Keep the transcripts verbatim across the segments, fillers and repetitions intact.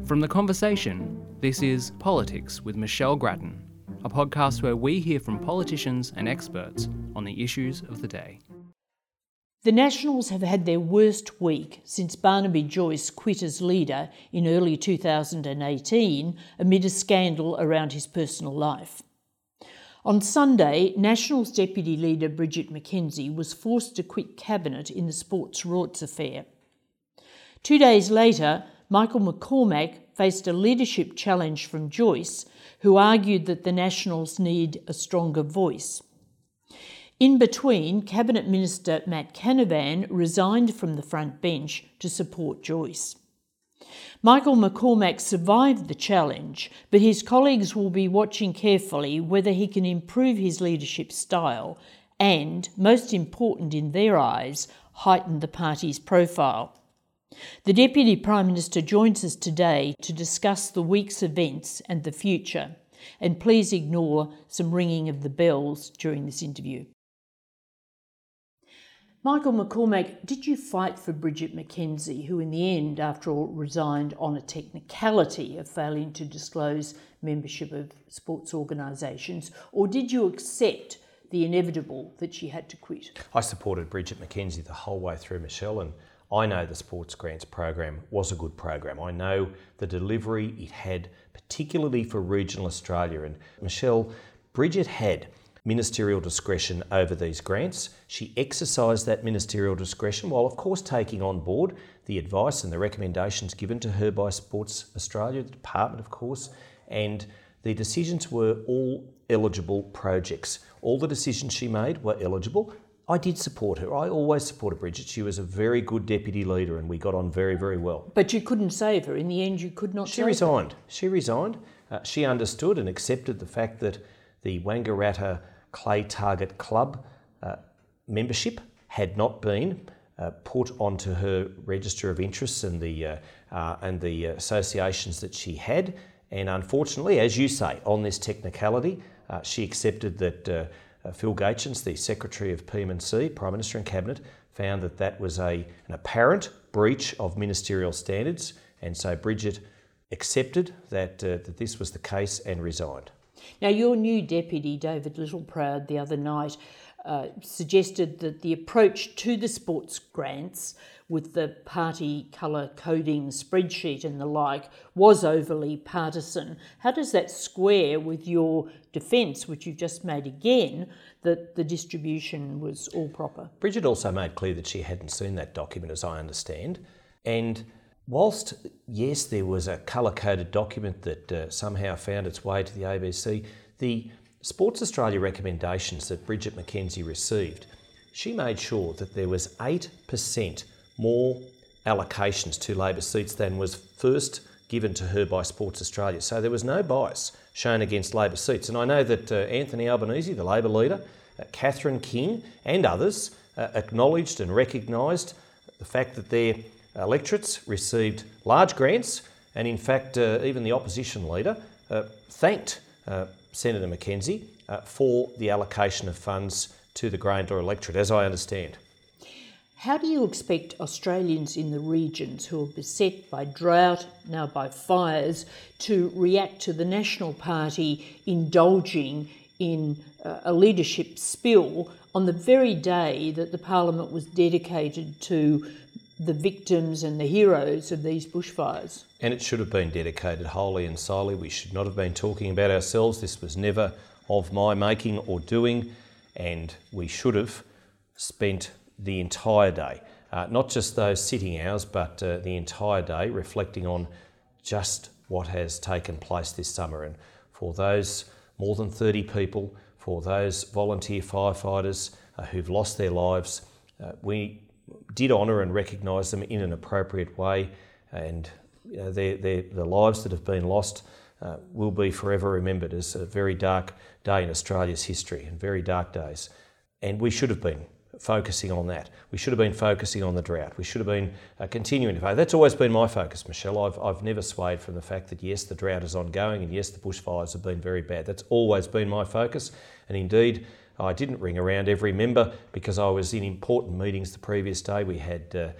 From The Conversation, this is Politics with Michelle Grattan, a podcast where we hear from politicians and experts on the issues of the day. The Nationals have had their worst week since Barnaby Joyce quit as leader in early two thousand eighteen amid a scandal around his personal life. On Sunday, Nationals Deputy Leader Bridget McKenzie was forced to quit cabinet in the Sports Rorts affair. Two days later, Michael McCormack faced a leadership challenge from Joyce, who argued that the Nationals need a stronger voice. In between, Cabinet Minister Matt Canavan resigned from the front bench to support Joyce. Michael McCormack survived the challenge, but his colleagues will be watching carefully whether he can improve his leadership style and, most important in their eyes, heighten the party's profile. The Deputy Prime Minister joins us today to discuss the week's events and the future, and please ignore some ringing of the bells during this interview. Michael McCormack, did you fight for Bridget McKenzie, who in the end, after all, resigned on a technicality of failing to disclose membership of sports organisations, or did you accept the inevitable that she had to quit? I supported Bridget McKenzie the whole way through, Michelle, and I know the Sports Grants program was a good program. I know the delivery it had, particularly for regional Australia. And Michelle, Bridget had ministerial discretion over these grants. She exercised that ministerial discretion while, of course, taking on board the advice and the recommendations given to her by Sports Australia, the department, of course, and the decisions were all eligible projects. All the decisions she made were eligible. I did support her. I always supported Bridget. She was a very good deputy leader and we got on very, very well. But you couldn't save her. In the end, you could not She save resigned. her. She resigned. Uh, she understood and accepted the fact that the Wangaratta Clay Target Club uh, membership had not been uh, put onto her register of interests and the, uh, uh, and the associations that she had. And unfortunately, as you say, on this technicality, uh, she accepted that uh, Uh, Phil Gaetjens, the Secretary of P M and C, Prime Minister and Cabinet, found that that was a, an apparent breach of ministerial standards, and so Bridget accepted that, uh, that this was the case and resigned. Now, your new deputy, David Littleproud, the other night uh, suggested that the approach to the sports grants with the party colour coding spreadsheet and the like was overly partisan. How does that square with your defence, which you've just made again, that the distribution was all proper? Bridget also made clear that she hadn't seen that document, as I understand. And whilst, yes, there was a colour-coded document that uh, somehow found its way to the A B C, the Sports Australia recommendations that Bridget McKenzie received, she made sure that there was eight percent more allocations to Labor seats than was first given to her by Sports Australia. So there was no bias shown against Labor seats. And I know that uh, Anthony Albanese, the Labor leader, uh, Catherine King and others uh, acknowledged and recognised the fact that their electorates received large grants, and in fact uh, even the opposition leader uh, thanked uh, Senator McKenzie uh, for the allocation of funds to the Grayndler electorate, as I understand. How do you expect Australians in the regions who are beset by drought, now by fires, to react to the National Party indulging in uh, a leadership spill on the very day that the Parliament was dedicated to the victims and the heroes of these bushfires? And it should have been dedicated wholly and solely. We should not have been talking about ourselves. This was never of my making or doing, and we should have spent the entire day, uh, not just those sitting hours, but uh, the entire day reflecting on just what has taken place this summer. And for those more than thirty people, for those volunteer firefighters uh, who've lost their lives, uh, we did honour and recognise them in an appropriate way, and you know, their, their, the lives that have been lost uh, will be forever remembered as a very dark day in Australia's history, and very dark days. And we should have been focusing on that. We should have been focusing on the drought. We should have been uh, continuing to focus. That's always been my focus, Michelle. I've, I've never swayed from the fact that yes, the drought is ongoing, and yes, the bushfires have been very bad. That's always been my focus, and indeed I didn't ring around every member because I was in important meetings the previous day. We had uh,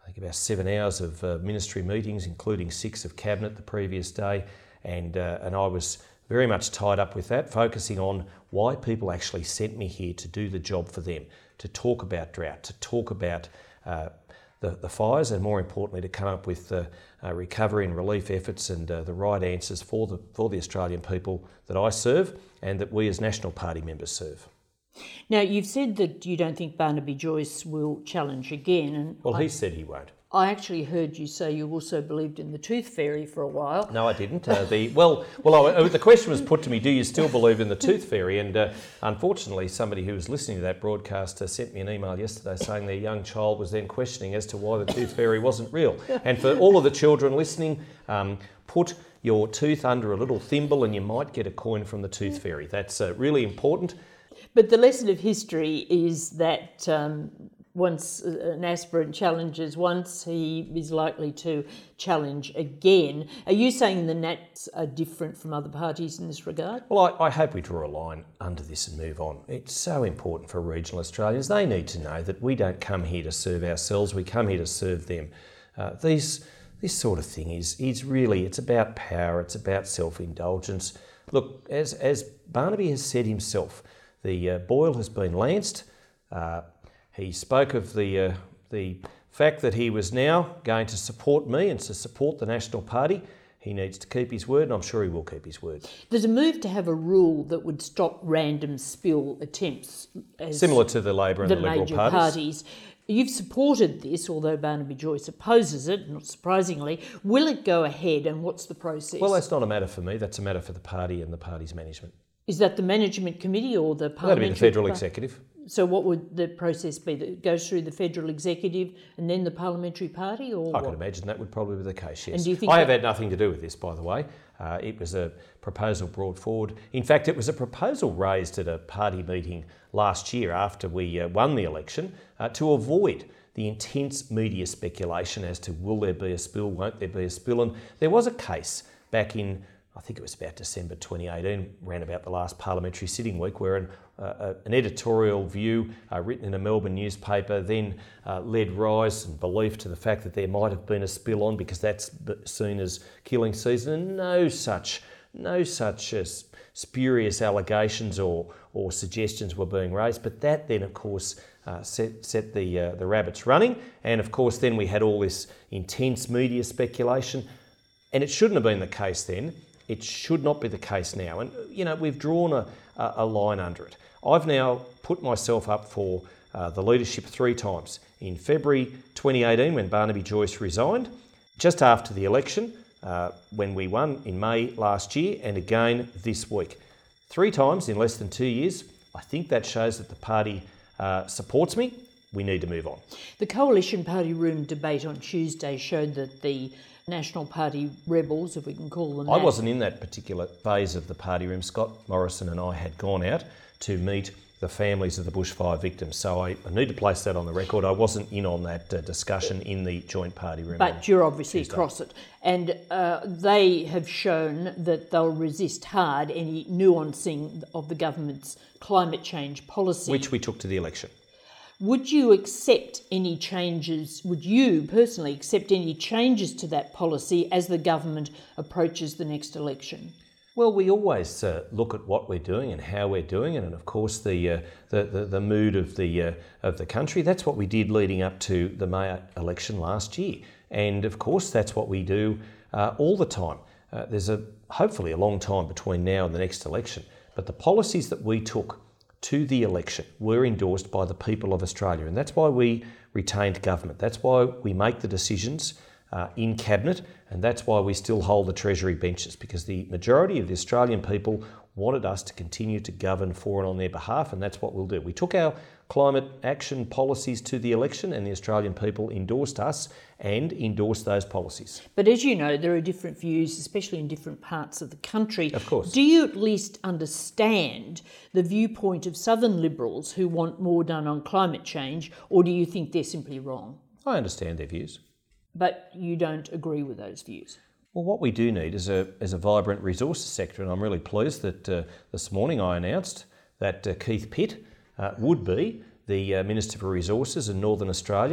I think about seven hours of uh, ministry meetings, including six of cabinet the previous day, and uh, and I was very much tied up with that, focusing on why people actually sent me here to do the job for them, to talk about drought, to talk about uh, the, the fires, and more importantly, to come up with uh, uh, recovery and relief efforts and uh, the right answers for the for the Australian people that I serve and that we as National Party members serve. Now, you've said that you don't think Barnaby Joyce will challenge again. And Well, I, he said he won't. I actually heard you say you also believed in the Tooth Fairy for a while. No, I didn't. Uh, the well, well, I, the question was put to me: do you still believe in the Tooth Fairy? And uh, unfortunately, somebody who was listening to that broadcast uh, sent me an email yesterday saying their young child was then questioning as to why the Tooth Fairy wasn't real. And for all of the children listening, um, put your tooth under a little thimble, and you might get a coin from the Tooth Fairy. That's uh, really important. But the lesson of history is that um, once an aspirant challenges once, he is likely to challenge again. Are you saying the Nats are different from other parties in this regard? Well, I, I hope we draw a line under this and move on. It's so important for regional Australians. They need to know that we don't come here to serve ourselves, we come here to serve them. Uh, these, this sort of thing is, is really, it's about power, it's about self-indulgence. Look, as, as Barnaby has said himself, the uh, boil has been lanced. Uh, he spoke of the uh, the fact that he was now going to support me and to support the National Party. He needs to keep his word, and I'm sure he will keep his word. There's a move to have a rule that would stop random spill attempts. As Similar to the Labor and the, the Liberal major parties. parties. You've supported this, although Barnaby Joyce opposes it, not surprisingly. Will it go ahead, and what's the process? Well, that's not a matter for me. That's a matter for the party and the party's management. Is that the management committee or the That'd parliamentary? be the federal par- executive. So what would the process be? That it goes through the federal executive and then the parliamentary party, or I what? could imagine that would probably be the case, yes. And do you think I have that- had nothing to do with this, by the way. Uh, it was a proposal brought forward. In fact, it was a proposal raised at a party meeting last year after we uh, won the election uh, to avoid the intense media speculation as to will there be a spill, won't there be a spill. And there was a case back in, I think it was about December twenty eighteen, around about the last parliamentary sitting week, where an, uh, an editorial view uh, written in a Melbourne newspaper then uh, led rise and belief to the fact that there might have been a spill on because that's seen as killing season, and no such, no such uh, spurious allegations or, or suggestions were being raised. But that then, of course, uh, set, set the, uh, the rabbits running, and of course then we had all this intense media speculation, and it shouldn't have been the case then. It should not be the case now. And, you know, we've drawn a, a line under it. I've now put myself up for uh, the leadership three times. In February twenty eighteen, when Barnaby Joyce resigned, just after the election, uh, when we won in May last year, and again this week. Three times in less than two years. I think that shows that the party uh, supports me. We need to move on. The Coalition Party Room debate on Tuesday showed that the National Party rebels, if we can call them that. I wasn't in that particular phase of the party room. Scott Morrison and I had gone out to meet the families of the bushfire victims. So I, I need to place that on the record. I wasn't in on that uh, discussion in the joint party room. But you're obviously Tuesday. across it. And uh, they have shown that they'll resist hard any nuancing of the government's climate change policy. Which we took to the election. Would you accept any changes, would you personally accept any changes to that policy as the government approaches the next election? Well, we always uh, look at what we're doing and how we're doing it, and of course the uh, the, the the mood of the uh, of the country. That's what we did leading up to the May election last year, and of course that's what we do uh, all the time. Uh, there's a hopefully a long time between now and the next election, but the policies that we took to the election were endorsed by the people of Australia, and that's why we retained government. That's why we make the decisions uh, in Cabinet, and that's why we still hold the Treasury benches, because the majority of the Australian people wanted us to continue to govern for and on their behalf, and that's what we'll do. We took our climate action policies to the election, and the Australian people endorsed us and endorsed those policies. But as you know, there are different views, especially in different parts of the country. Of course. Do you at least understand the viewpoint of Southern Liberals who want more done on climate change, or do you think they're simply wrong? I understand their views. But you don't agree with those views? Well, what we do need is a, is a vibrant resources sector, and I'm really pleased that uh, this morning I announced that uh, Keith Pitt uh, would be the uh, Minister for Resources in Northern Australia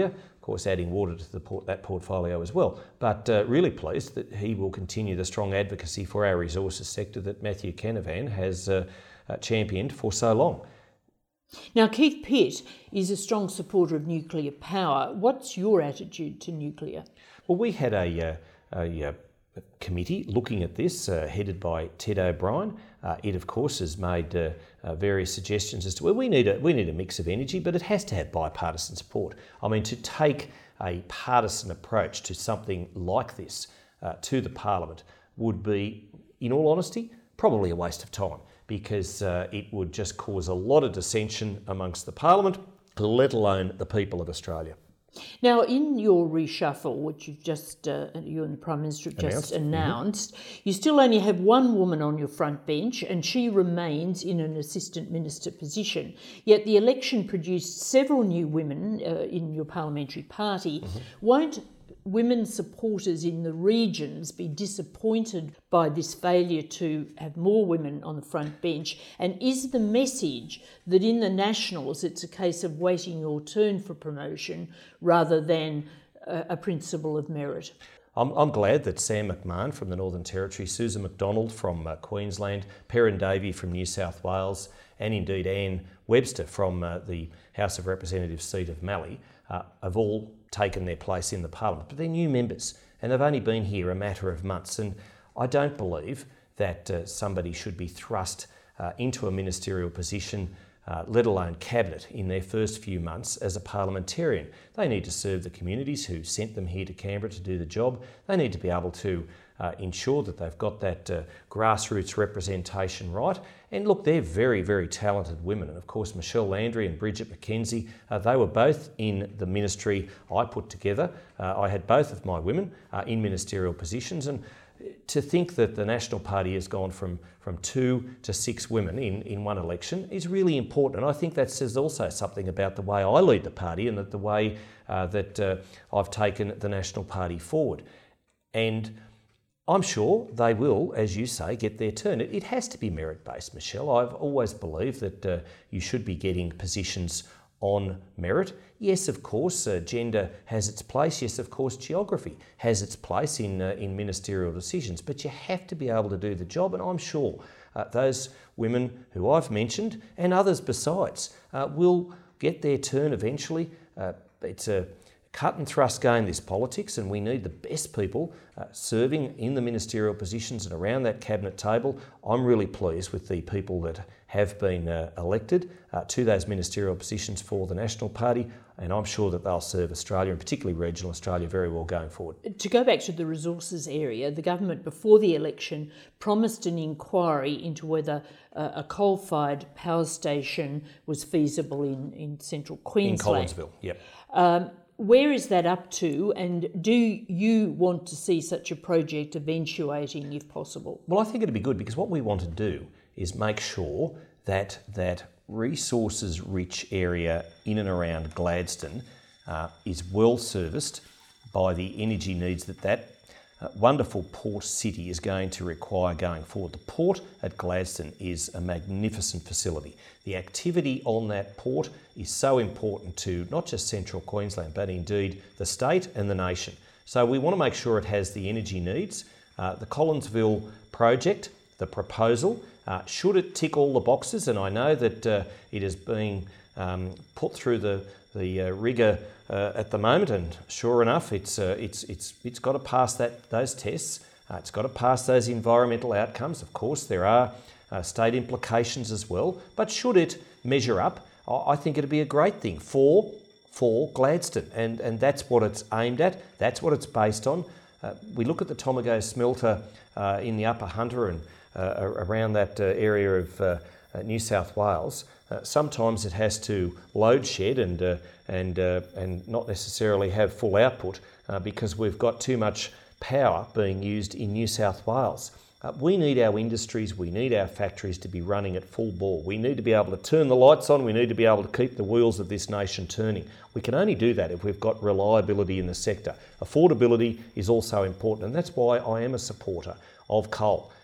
course, adding water to the port, that portfolio as well. But uh, really pleased that he will continue the strong advocacy for our resources sector that Matthew Canavan has uh, uh, championed for so long. Now, Keith Pitt is a strong supporter of nuclear power. What's your attitude to nuclear? Well, we had a, uh, a, a committee looking at this, uh, headed by Ted O'Brien. Uh, it, of course, has made uh, uh, various suggestions as to where well, we need a we need a mix of energy, but it has to have bipartisan support. I mean, to take a partisan approach to something like this uh, to the Parliament would be, in all honesty, probably a waste of time, because uh, it would just cause a lot of dissension amongst the Parliament, let alone the people of Australia. Now, in your reshuffle, which you've just, uh, you and the Prime Minister have just announced, mm-hmm. you still only have one woman on your front bench, and she remains in an assistant minister position. Yet the election produced several new women uh, in your parliamentary party. Mm-hmm. Won't women supporters in the regions be disappointed by this failure to have more women on the front bench? And is the message that in the Nationals it's a case of waiting your turn for promotion rather than a, a principle of merit? I'm, I'm glad that Sam McMahon from the Northern Territory, Susan McDonald from uh, Queensland, Perrin Davey from New South Wales, and indeed Anne Webster from uh, the House of Representatives seat of Mallee uh, have all taken their place in the Parliament. But they're new members and they've only been here a matter of months, and I don't believe that uh, somebody should be thrust uh, into a ministerial position, uh, let alone cabinet, in their first few months as a parliamentarian. They need to serve the communities who sent them here to Canberra to do the job. They need to be able to uh, ensure that they've got that uh, grassroots representation right. And look, they're very, very talented women. And of course, Michelle Landry and Bridget McKenzie, uh, they were both in the ministry I put together. Uh, I had both of my women uh, in ministerial positions. And to think that the National Party has gone from, from two to six women in, in one election is really important. And I think that says also something about the way I lead the party and that the way uh, that uh, I've taken the National Party forward. And I'm sure they will, as you say, get their turn. It, it has to be merit-based, Michelle. I've always believed that uh, you should be getting positions on merit. Yes, of course, uh, gender has its place. Yes, of course, geography has its place in, uh, in ministerial decisions. But you have to be able to do the job, and I'm sure uh, those women who I've mentioned and others besides uh, will get their turn eventually. Uh, it's a cut and thrust game, this politics, and we need the best people uh, serving in the ministerial positions and around that cabinet table. I'm really pleased with the people that have been uh, elected uh, to those ministerial positions for the National Party, and I'm sure that they'll serve Australia, and particularly regional Australia, very well going forward. To go back to the resources area, the government before the election promised an inquiry into whether uh, a coal-fired power station was feasible in, in central Queensland. In Collinsville, yep. Um, Where is that up to, and do you want to see such a project eventuating if possible? Well, I think it'd be good, because what we want to do is make sure that that resources-rich area in and around Gladstone uh, is well serviced by the energy needs that that uh, wonderful port city is going to require going forward. The port at Gladstone is a magnificent facility. The activity on that port is so important to not just central Queensland, but indeed the state and the nation. So we want to make sure it has the energy needs. Uh, the Collinsville project, the proposal, uh, should it tick all the boxes, and I know that uh, it is being um, put through the the uh, rigour uh, at the moment, and sure enough, it's uh, it's it's it's got to pass that those tests. Uh, it's got to pass those environmental outcomes. Of course, there are uh, state implications as well, but should it measure up, I think it'd be a great thing for for Gladstone, and and that's what it's aimed at. That's what it's based on. Uh, we look at the Tomago smelter uh, in the Upper Hunter and uh, around that uh, area of uh, uh, New South Wales. Uh, sometimes it has to load shed and uh, and uh, and not necessarily have full output uh, because we've got too much power being used in New South Wales. Uh, we need our industries, we need our factories to be running at full bore. We need to be able to turn the lights on, we need to be able to keep the wheels of this nation turning. We can only do that if we've got reliability in the sector. Affordability is also important, and that's why I am a supporter of coal.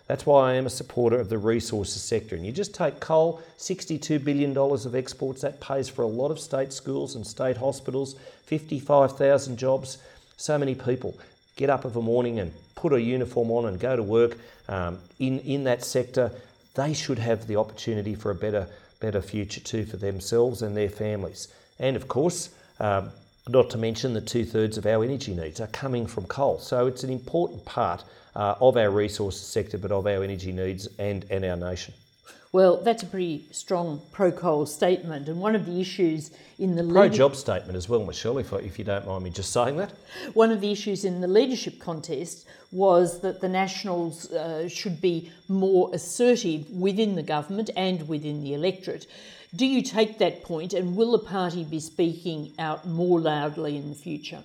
That's why I am a supporter of the resources sector. And you just take coal, sixty-two billion dollars of exports, that pays for a lot of state schools and state hospitals, fifty-five thousand jobs, so many people get up of a morning and put a uniform on and go to work um, in, in that sector. They should have the opportunity for a better, better future too for themselves and their families. And of course, um, not to mention the two-thirds of our energy needs are coming from coal. So it's an important part uh, of our resources sector, but of our energy needs and, and our nation. Well, that's a pretty strong pro-coal statement, and one of the issues in the... Pro-job statement as well, Michelle, if, I, if you don't mind me just saying that. One of the issues in the leadership contest was that the Nationals uh, should be more assertive within the government and within the electorate. Do you take that point, and will the party be speaking out more loudly in the future?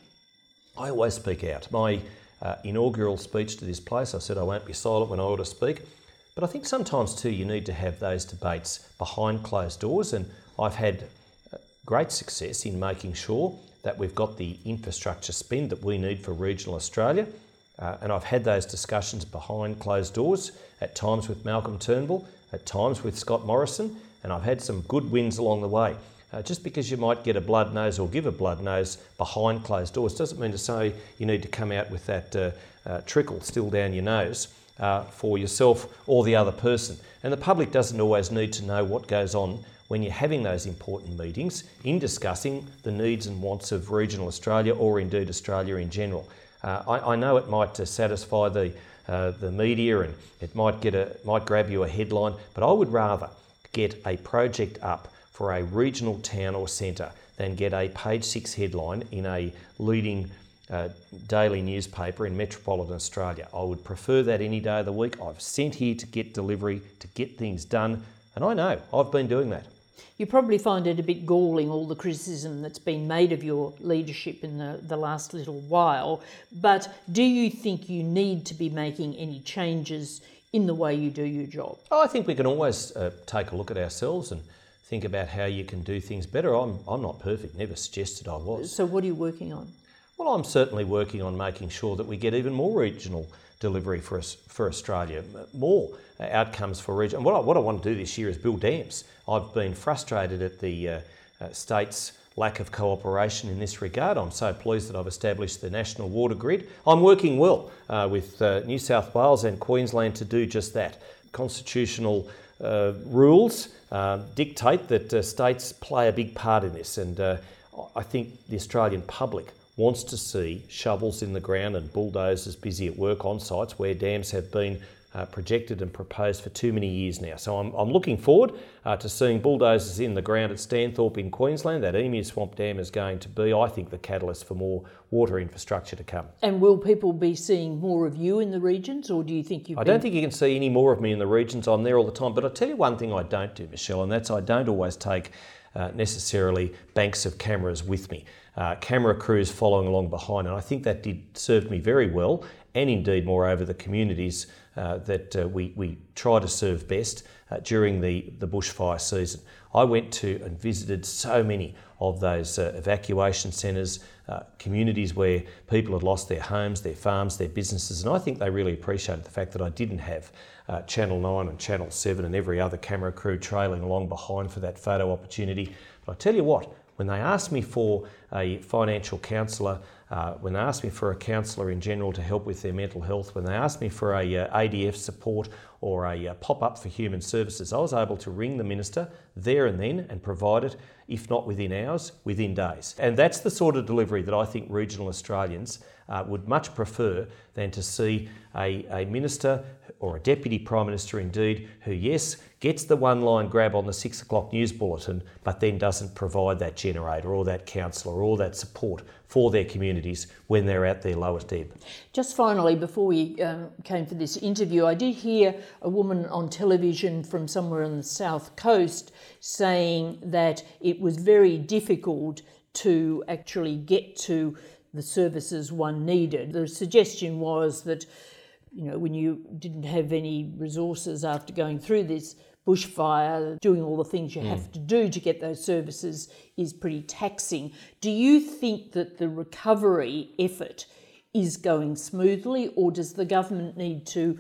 I always speak out. My uh, inaugural speech to this place, I said I won't be silent when I ought to speak. But I think sometimes too you need to have those debates behind closed doors, and I've had great success in making sure that we've got the infrastructure spend that we need for regional Australia. Uh, and I've had those discussions behind closed doors, at times with Malcolm Turnbull, at times with Scott Morrison, and I've had some good wins along the way. Uh, just because you might get a blood nose or give a blood nose behind closed doors doesn't mean to say you need to come out with that uh, uh, trickle still down your nose uh, for yourself or the other person. And the public doesn't always need to know what goes on when you're having those important meetings in discussing the needs and wants of regional Australia, or indeed Australia in general. Uh, I, I know it might uh, satisfy the uh, the media, and it might get a might grab you a headline, but I would rather get a project up for a regional town or centre than get a page six headline in a leading uh, daily newspaper in metropolitan Australia. I would prefer that any day of the week. I've sent here to get delivery, to get things done, and I know I've been doing that. You probably find it a bit galling, all the criticism that's been made of your leadership in the, the last little while, but do you think you need to be making any changes in the way you do your job? Oh, I think we can always uh, take a look at ourselves and think about how you can do things better. I'm, I'm not perfect, never suggested I was. So what are you working on? Well, I'm certainly working on making sure that we get even more regional delivery for us, for Australia, more outcomes for region. And what I, what I want to do this year is build dams. I've been frustrated at the uh, uh, state's lack of cooperation in this regard. I'm so pleased that I've established the National Water Grid. I'm working well uh, with uh, New South Wales and Queensland to do just that. Constitutional uh, rules uh, dictate that uh, states play a big part in this, and uh, I think the Australian public wants to see shovels in the ground and bulldozers busy at work on sites where dams have been uh, projected and proposed for too many years now. So I'm, I'm looking forward uh, to seeing bulldozers in the ground at Stanthorpe in Queensland. That Emu Swamp Dam is going to be, I think, the catalyst for more water infrastructure to come. And will people be seeing more of you in the regions, or do you think you've I been... don't think you can see any more of me in the regions. I'm there all the time. But I'll tell you one thing I don't do, Michelle, and that's I don't always take uh, necessarily banks of cameras with me. Uh, camera crews following along behind, and I think that did serve me very well, and indeed moreover the communities uh, that uh, we, we try to serve best uh, during the, the bushfire season. I went to and visited so many of those uh, evacuation centres, uh, communities where people had lost their homes, their farms, their businesses, and I think they really appreciated the fact that I didn't have uh, Channel nine and Channel seven and every other camera crew trailing along behind for that photo opportunity. But I tell you what, when they asked me for a financial counsellor, uh, when they asked me for a counsellor in general to help with their mental health, when they asked me for a uh, A D F support or a uh, pop-up for human services, I was able to ring the minister there and then and provide it, if not within hours, within days. And that's the sort of delivery that I think regional Australians uh, would much prefer than to see a, a minister or a deputy prime minister indeed who, yes, gets the one-line grab on the six o'clock news bulletin, but then doesn't provide that generator or that counsellor or that support for their communities when they're at their lowest ebb. Just finally, before we um, came for this interview, I did hear a woman on television from somewhere on the south coast saying that it was very difficult to actually get to the services one needed. The suggestion was that, you know, when you didn't have any resources after going through this bushfire, doing all the things you mm. have to do to get those services is pretty taxing. Do you think that the recovery effort is going smoothly, or does the government need to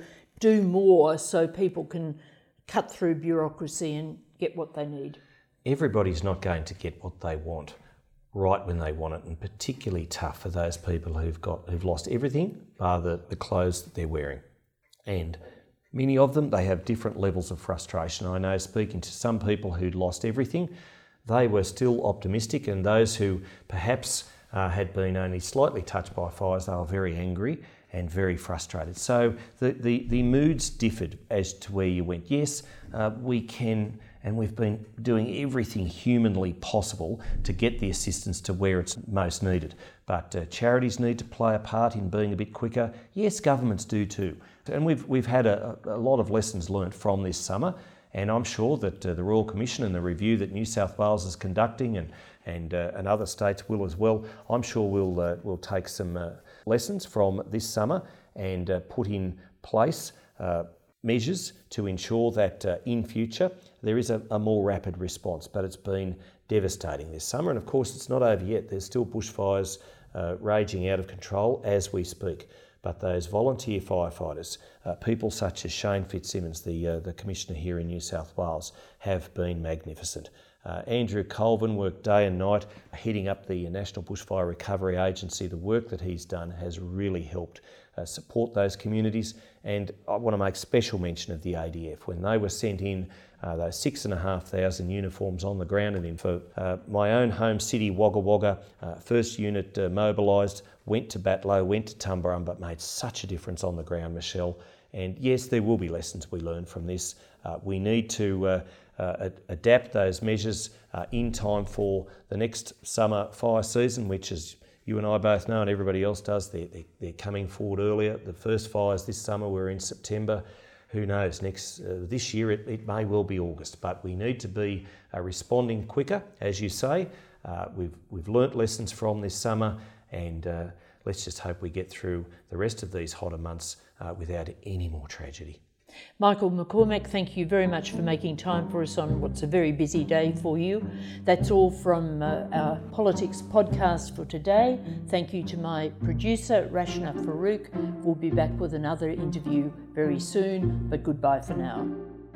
do more so people can cut through bureaucracy and get what they need? Everybody's not going to get what they want right when they want it, and particularly tough for those people who've got who've lost everything bar the, the clothes that they're wearing. And many of them, they have different levels of frustration. I know, speaking to some people who'd lost everything, they were still optimistic, and those who perhaps uh, had been only slightly touched by fires, they were very angry and very frustrated. So the, the, the moods differed as to where you went. Yes, uh, we can, and we've been doing everything humanly possible to get the assistance to where it's most needed. But uh, charities need to play a part in being a bit quicker. Yes, governments do too. And we've, we've had a, a lot of lessons learnt from this summer. And I'm sure that uh, the Royal Commission and the review that New South Wales is conducting, and and, uh, and other states will as well, I'm sure we'll uh, we'll take some uh, lessons from this summer and uh, put in place uh, measures to ensure that uh, in future there is a, a more rapid response. But it's been devastating this summer, and of course it's not over yet. There's still bushfires uh, raging out of control as we speak. But those volunteer firefighters, uh, people such as Shane Fitzsimmons, the uh, the Commissioner here in New South Wales, have been magnificent. Uh, Andrew Colvin worked day and night heading up the National Bushfire Recovery Agency. The work that he's done has really helped uh, support those communities. And I want to make special mention of the A D F. When they were sent in, uh, those six and a half thousand uniforms on the ground, and in for uh, my own home city, Wagga Wagga, uh, first unit uh, mobilised, went to Batlow, went to Tumbarum, but made such a difference on the ground, Michelle. And yes, there will be lessons we learn from this. Uh, we need to uh, uh, adapt those measures uh, in time for the next summer fire season, which, as you and I both know, and everybody else does, they're, they're, they're coming forward earlier. The first fires this summer were in September. Who knows, next uh, this year it, it may well be August, but we need to be uh, responding quicker, as you say. Uh, we've, we've learnt lessons from this summer, and uh, let's just hope we get through the rest of these hotter months uh, without any more tragedy. Michael McCormack, thank you very much for making time for us on what's a very busy day for you. That's all from uh, our Politics podcast for today. Thank you to my producer, Rashna Farouk. We'll be back with another interview very soon, but goodbye for now.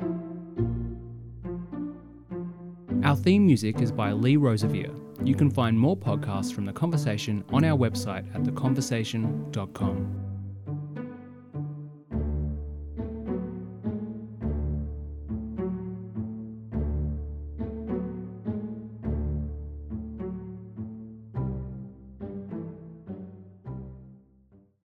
Our theme music is by Lee Rosevier. You can find more podcasts from The Conversation on our website at the conversation dot com.